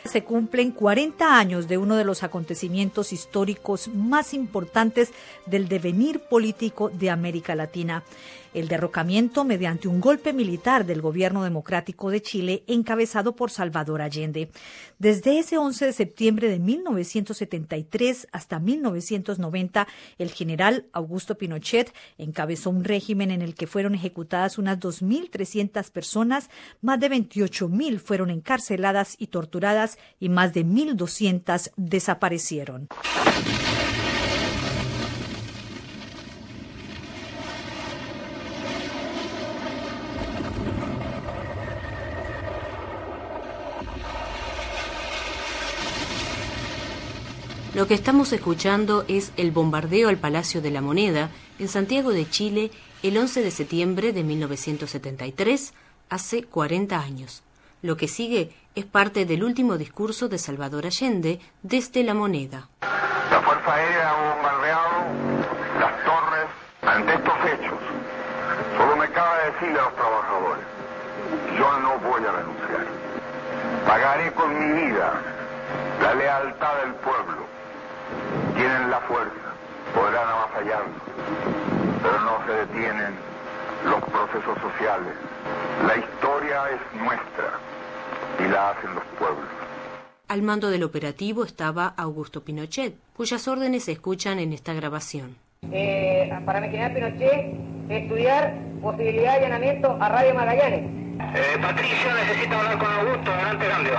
Se cumplen 40 años de uno de los acontecimientos históricos más importantes del devenir político de América Latina, el derrocamiento mediante un golpe militar del gobierno democrático de Chile encabezado por Salvador Allende. Desde ese 11 de septiembre de 1973 hasta 1990, el general Augusto Pinochet encabezó un régimen en el que fueron ejecutadas unas 2.300 personas, más de 28.000 fueron encarceladas y torturadas y más de 1.200 desaparecieron. Lo que estamos escuchando es el bombardeo al Palacio de la Moneda en Santiago de Chile el 11 de septiembre de 1973, hace 40 años. Lo que sigue es parte del último discurso de Salvador Allende desde la Moneda. La Fuerza Aérea ha bombardeado las torres. Ante estos hechos, solo me cabe decirle a los trabajadores, yo no voy a renunciar. Pagaré con mi vida la lealtad del pueblo. Tienen la fuerza, podrán avasallarnos, pero no se detienen los procesos sociales. La historia es nuestra y la hacen los pueblos. Al mando del operativo estaba Augusto Pinochet, cuyas órdenes se escuchan en esta grabación. Para mi general Pinochet, estudiar posibilidad de allanamiento a Radio Magallanes. Patricio, necesito hablar con Augusto, adelante cambio.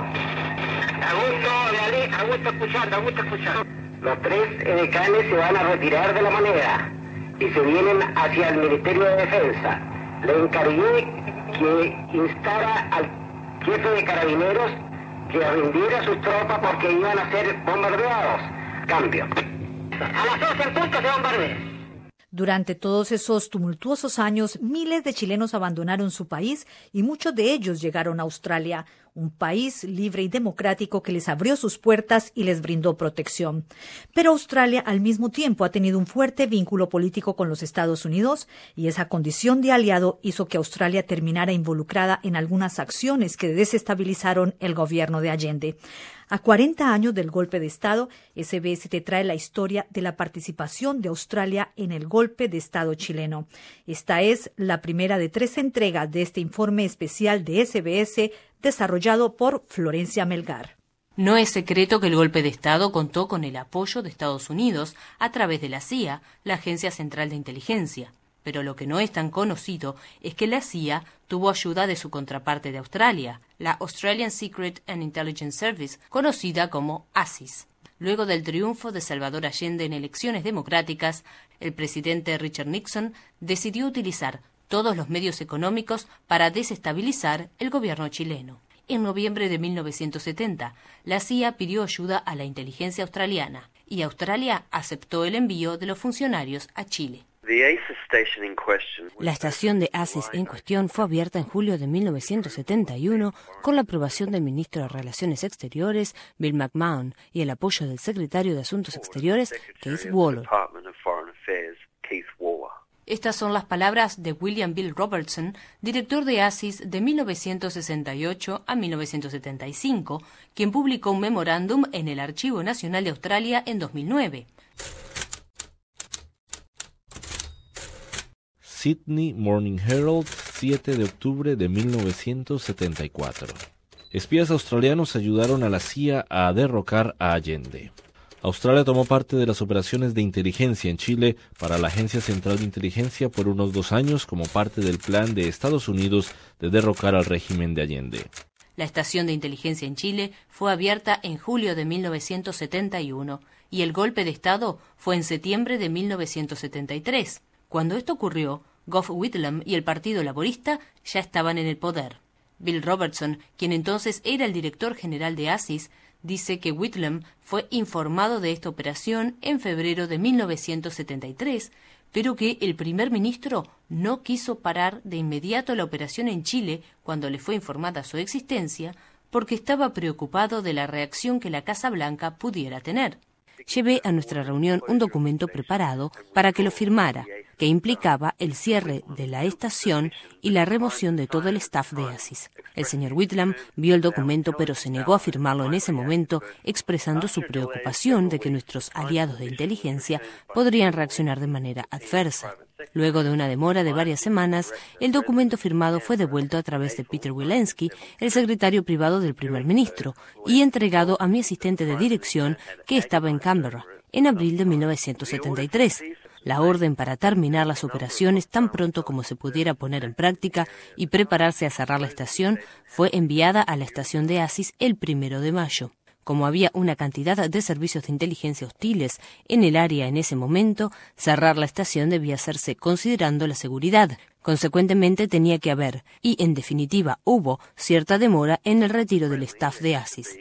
Augusto escuchando. Los 3 edecanes se van a retirar de la Moneda y se vienen hacia el Ministerio de Defensa. Le encargué que instara al jefe de carabineros que rindiera sus tropas porque iban a ser bombardeados. Cambio. A las 12 en punto se bombardea. Durante todos esos tumultuosos años, miles de chilenos abandonaron su país y muchos de ellos llegaron a Australia, un país libre y democrático que les abrió sus puertas y les brindó protección. Pero Australia al mismo tiempo ha tenido un fuerte vínculo político con los Estados Unidos y esa condición de aliado hizo que Australia terminara involucrada en algunas acciones que desestabilizaron el gobierno de Allende. A 40 años del golpe de Estado, SBS te trae la historia de la participación de Australia en el golpe de Estado chileno. Esta es la primera de 3 entregas de este informe especial de SBS desarrollado por Florencia Melgar. No es secreto que el golpe de Estado contó con el apoyo de Estados Unidos a través de la CIA, la Agencia Central de Inteligencia. Pero lo que no es tan conocido es que la CIA tuvo ayuda de su contraparte de Australia, la Australian Secret and Intelligence Service, conocida como ASIS. Luego del triunfo de Salvador Allende en elecciones democráticas, el presidente Richard Nixon decidió utilizar todos los medios económicos para desestabilizar el gobierno chileno. En noviembre de 1970, la CIA pidió ayuda a la inteligencia australiana y Australia aceptó el envío de los funcionarios a Chile. La estación de ASIS en cuestión fue abierta en julio de 1971 con la aprobación del ministro de Relaciones Exteriores, Bill McMahon, y el apoyo del secretario de Asuntos Exteriores, Keith Waller. Estas son las palabras de William Bill Robertson, director de ASIS de 1968 a 1975, quien publicó un memorándum en el Archivo Nacional de Australia en 2009. Sydney Morning Herald, 7 de octubre de 1974. Espías australianos ayudaron a la CIA a derrocar a Allende. Australia tomó parte de las operaciones de inteligencia en Chile para la Agencia Central de Inteligencia por unos 2 años como parte del plan de Estados Unidos de derrocar al régimen de Allende. La estación de inteligencia en Chile fue abierta en julio de 1971 y el golpe de Estado fue en septiembre de 1973. Cuando esto ocurrió, Gough Whitlam y el Partido Laborista ya estaban en el poder. Bill Robertson, quien entonces era el director general de ASIS, dice que Whitlam fue informado de esta operación en febrero de 1973, pero que el primer ministro no quiso parar de inmediato la operación en Chile cuando le fue informada su existencia, porque estaba preocupado de la reacción que la Casa Blanca pudiera tener. Llevé a nuestra reunión un documento preparado para que lo firmara, que implicaba el cierre de la estación y la remoción de todo el staff de ASIS. El señor Whitlam vio el documento, pero se negó a firmarlo en ese momento, expresando su preocupación de que nuestros aliados de inteligencia podrían reaccionar de manera adversa. Luego de una demora de varias semanas, el documento firmado fue devuelto a través de Peter Wilensky, el secretario privado del primer ministro, y entregado a mi asistente de dirección, que estaba en Canberra, en abril de 1973. La orden para terminar las operaciones tan pronto como se pudiera poner en práctica y prepararse a cerrar la estación fue enviada a la estación de ASIS el 1 de mayo. Como había una cantidad de servicios de inteligencia hostiles en el área en ese momento, cerrar la estación debía hacerse considerando la seguridad. Consecuentemente tenía que haber, y en definitiva hubo, cierta demora en el retiro del staff de ASIS.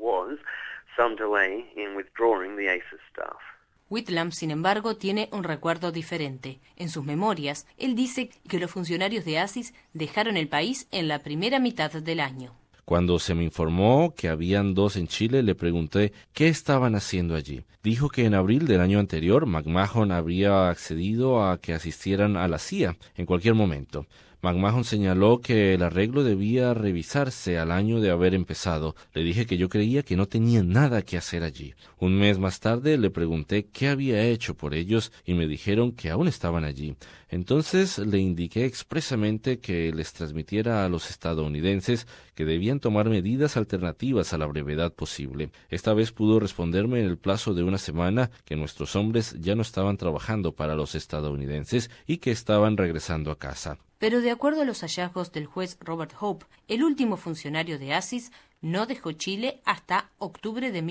Whitlam, sin embargo, tiene un recuerdo diferente. En sus memorias, él dice que los funcionarios de ASIS dejaron el país en la primera mitad del año. Cuando se me informó que habían 2 en Chile, le pregunté qué estaban haciendo allí. Dijo que en abril del año anterior, McMahon habría accedido a que asistieran a la CIA en cualquier momento. McMahon señaló que el arreglo debía revisarse al año de haber empezado. Le dije que yo creía que no tenía nada que hacer allí. Un mes más tarde le pregunté qué había hecho por ellos y me dijeron que aún estaban allí. Entonces le indiqué expresamente que les transmitiera a los estadounidenses que debían tomar medidas alternativas a la brevedad posible. Esta vez pudo responderme en el plazo de una semana que nuestros hombres ya no estaban trabajando para los estadounidenses y que estaban regresando a casa. Pero de acuerdo a los hallazgos del juez Robert Hope, el último funcionario de ASIS no dejó Chile hasta octubre de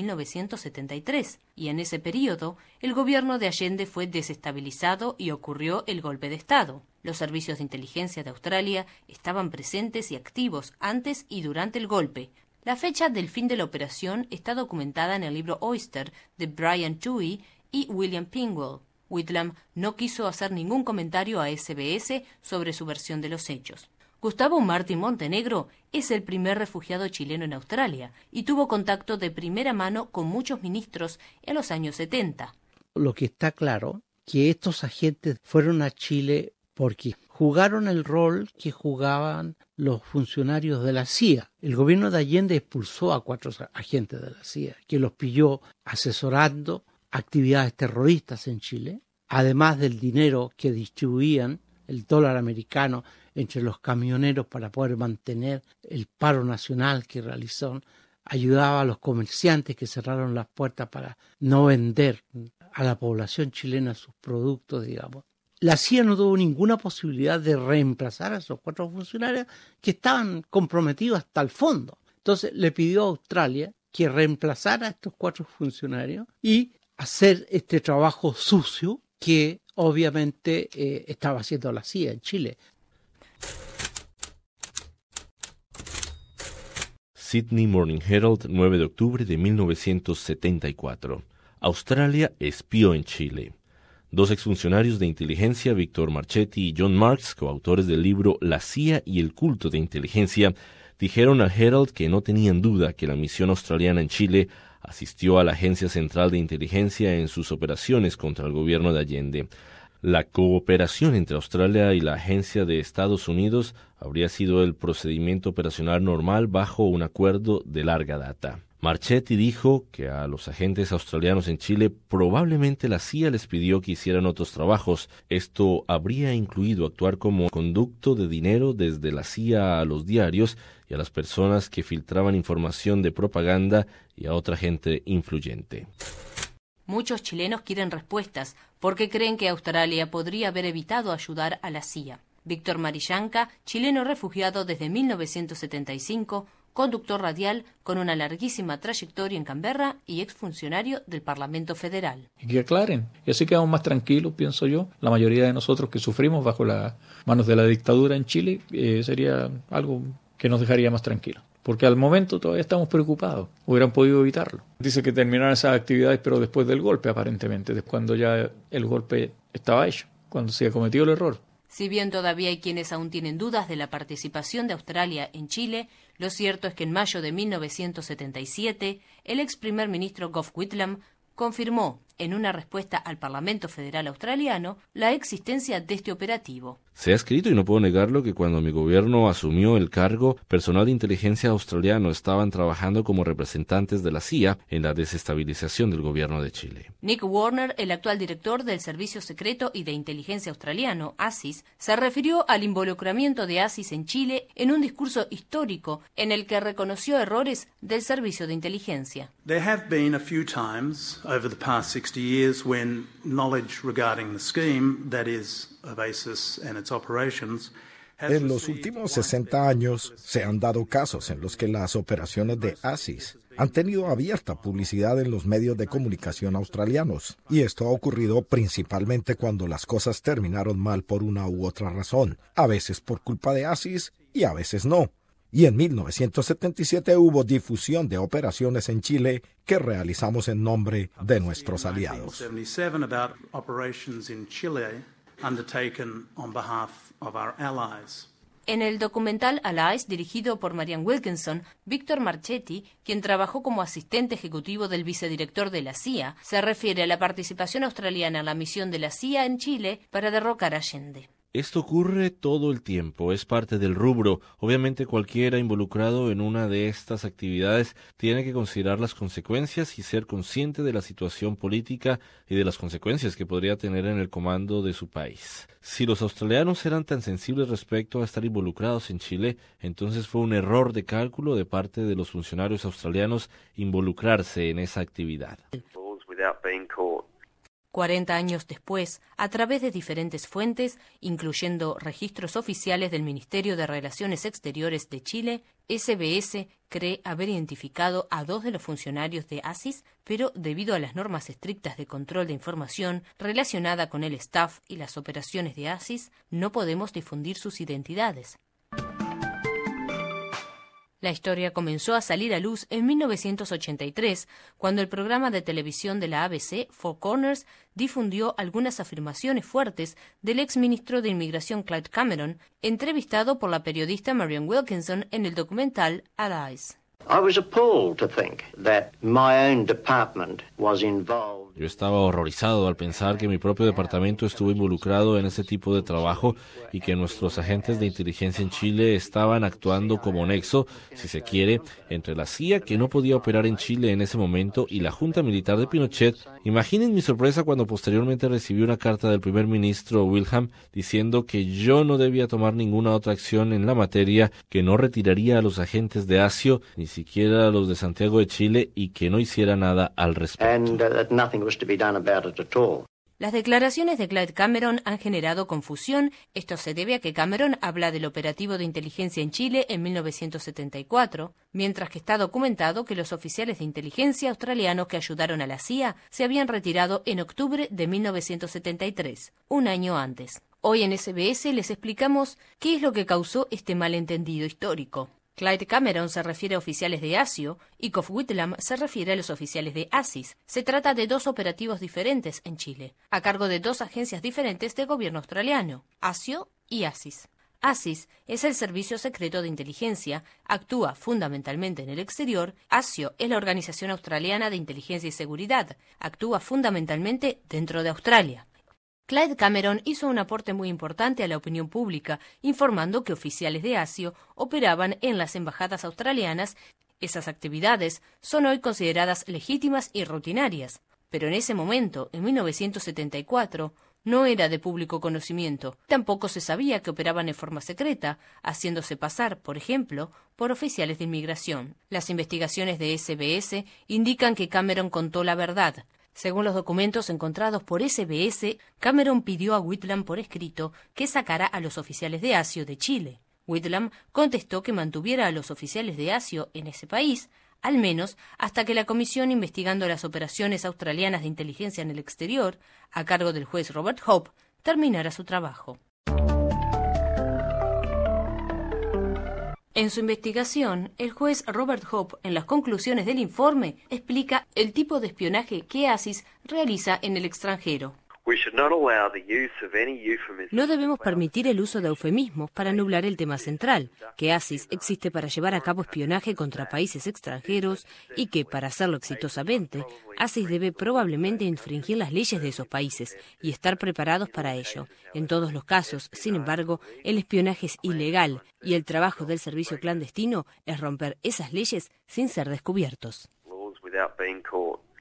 1973, y en ese período el gobierno de Allende fue desestabilizado y ocurrió el golpe de Estado. Los servicios de inteligencia de Australia estaban presentes y activos antes y durante el golpe. La fecha del fin de la operación está documentada en el libro Oyster de Brian Toohey y William Pingwell. Whitlam no quiso hacer ningún comentario a SBS sobre su versión de los hechos. Gustavo Martín Montenegro es el primer refugiado chileno en Australia y tuvo contacto de primera mano con muchos ministros en los años 70. Lo que está claro que estos agentes fueron a Chile porque jugaron el rol que jugaban los funcionarios de la CIA. El gobierno de Allende expulsó a 4 agentes de la CIA, que los pilló asesorando actividades terroristas en Chile, además del dinero que distribuían, el dólar americano, entre los camioneros para poder mantener el paro nacional que realizó, ayudaba a los comerciantes que cerraron las puertas para no vender a la población chilena sus productos, digamos. La CIA no tuvo ninguna posibilidad de reemplazar a esos 4 funcionarios que estaban comprometidos hasta el fondo. Entonces le pidió a Australia que reemplazara a estos 4 funcionarios y hacer este trabajo sucio que obviamente estaba haciendo la CIA en Chile. Sydney Morning Herald, 9 de octubre de 1974. Australia espió en Chile. 2 exfuncionarios de inteligencia, Víctor Marchetti y John Marks, coautores del libro La CIA y el culto de inteligencia, dijeron al Herald que no tenían duda que la misión australiana en Chile asistió a la Agencia Central de Inteligencia en sus operaciones contra el gobierno de Allende. La cooperación entre Australia y la Agencia de Estados Unidos habría sido el procedimiento operacional normal bajo un acuerdo de larga data. Marchetti dijo que a los agentes australianos en Chile probablemente la CIA les pidió que hicieran otros trabajos. Esto habría incluido actuar como conducto de dinero desde la CIA a los diarios y a las personas que filtraban información de propaganda y a otra gente influyente. Muchos chilenos quieren respuestas porque creen que Australia podría haber evitado ayudar a la CIA. Víctor Marillanca, chileno refugiado desde 1975, conductor radial con una larguísima trayectoria en Canberra y exfuncionario del Parlamento Federal. Y que aclaren, y así quedamos más tranquilos, pienso yo. La mayoría de nosotros que sufrimos bajo las manos de la dictadura en Chile, sería algo que nos dejaría más tranquilos. Porque al momento todavía estamos preocupados. Hubieran podido evitarlo. Dice que terminaron esas actividades, pero después del golpe, aparentemente, cuando ya el golpe estaba hecho, cuando se cometió el error. Si bien todavía hay quienes aún tienen dudas de la participación de Australia en Chile, lo cierto es que en mayo de 1977, el ex primer ministro Gough Whitlam confirmó en una respuesta al Parlamento Federal Australiano, la existencia de este operativo. Se ha escrito, y no puedo negarlo, que cuando mi gobierno asumió el cargo, personal de inteligencia australiano estaban trabajando como representantes de la CIA en la desestabilización del gobierno de Chile. Nick Warner, el actual director del Servicio Secreto y de Inteligencia Australiano, ASIS, se refirió al involucramiento de ASIS en Chile en un discurso histórico en el que reconoció errores del servicio de inteligencia. There have been a few times over the past 60 years when knowledge regarding the scheme, that is, of ASIS and its operations, en los últimos 60 años se han dado casos en los que las operaciones de ASIS han tenido abierta publicidad en los medios de comunicación australianos, y esto ha ocurrido principalmente cuando las cosas terminaron mal por una u otra razón, a veces por culpa de ASIS y a veces no. Y en 1977 hubo difusión de operaciones en Chile que realizamos en nombre de nuestros aliados. En el documental Allies, dirigido por Marianne Wilkinson, Víctor Marchetti, quien trabajó como asistente ejecutivo del vicedirector de la CIA, se refiere a la participación australiana en la misión de la CIA en Chile para derrocar a Allende. Esto ocurre todo el tiempo, es parte del rubro. Obviamente cualquiera involucrado en una de estas actividades tiene que considerar las consecuencias y ser consciente de la situación política y de las consecuencias que podría tener en el comando de su país. Si los australianos eran tan sensibles respecto a estar involucrados en Chile, entonces fue un error de cálculo de parte de los funcionarios australianos involucrarse en esa actividad. 40 años después, a través de diferentes fuentes, incluyendo registros oficiales del Ministerio de Relaciones Exteriores de Chile, SBS cree haber identificado a 2 de los funcionarios de ASIS, pero debido a las normas estrictas de control de información relacionada con el staff y las operaciones de ASIS, no podemos difundir sus identidades. La historia comenzó a salir a luz en 1983, cuando el programa de televisión de la ABC, Four Corners, difundió algunas afirmaciones fuertes del exministro de Inmigración Clyde Cameron, entrevistado por la periodista Marianne Wilkinson en el documental Allies. I was appalled to think that my own department was involved. Yo estaba horrorizado al pensar que mi propio departamento estuvo involucrado en ese tipo de trabajo y que nuestros agentes de inteligencia en Chile estaban actuando como nexo, si se quiere, entre la CIA, que no podía operar en Chile en ese momento, y la Junta Militar de Pinochet. Imaginen mi sorpresa cuando posteriormente recibí una carta del primer ministro Wilhelm diciendo que yo no debía tomar ninguna otra acción en la materia, que no retiraría a los agentes de ASIO, ni siquiera a los de Santiago de Chile, y que no hiciera nada al respecto. Las declaraciones de Clyde Cameron han generado confusión. Esto se debe a que Cameron habla del operativo de inteligencia en Chile en 1974, mientras que está documentado que los oficiales de inteligencia australianos que ayudaron a la CIA se habían retirado en octubre de 1973, un año antes. Hoy en SBS les explicamos qué es lo que causó este malentendido histórico. Clyde Cameron se refiere a oficiales de ASIO y Gough Whitlam se refiere a los oficiales de ASIS. Se trata de 2 operativos diferentes en Chile, a cargo de 2 agencias diferentes del gobierno australiano, ASIO y ASIS. ASIS es el servicio secreto de inteligencia, actúa fundamentalmente en el exterior. ASIO es la Organización Australiana de Inteligencia y Seguridad, actúa fundamentalmente dentro de Australia. Clyde Cameron hizo un aporte muy importante a la opinión pública, informando que oficiales de ASIO operaban en las embajadas australianas. Esas actividades son hoy consideradas legítimas y rutinarias, pero en ese momento, en 1974, no era de público conocimiento. Tampoco se sabía que operaban en forma secreta, haciéndose pasar, por ejemplo, por oficiales de inmigración. Las investigaciones de SBS indican que Cameron contó la verdad. Según los documentos encontrados por SBS, Cameron pidió a Whitlam por escrito que sacara a los oficiales de ASIO de Chile. Whitlam contestó que mantuviera a los oficiales de ASIO en ese país, al menos hasta que la comisión investigando las operaciones australianas de inteligencia en el exterior, a cargo del juez Robert Hope, terminara su trabajo. En su investigación, el juez Robert Hope, en las conclusiones del informe, explica el tipo de espionaje que ASIS realiza en el extranjero. No debemos permitir el uso de eufemismos para nublar el tema central, que ASIS existe para llevar a cabo espionaje contra países extranjeros y que, para hacerlo exitosamente, ASIS debe probablemente infringir las leyes de esos países y estar preparados para ello. En todos los casos, sin embargo, el espionaje es ilegal y el trabajo del servicio clandestino es romper esas leyes sin ser descubiertos.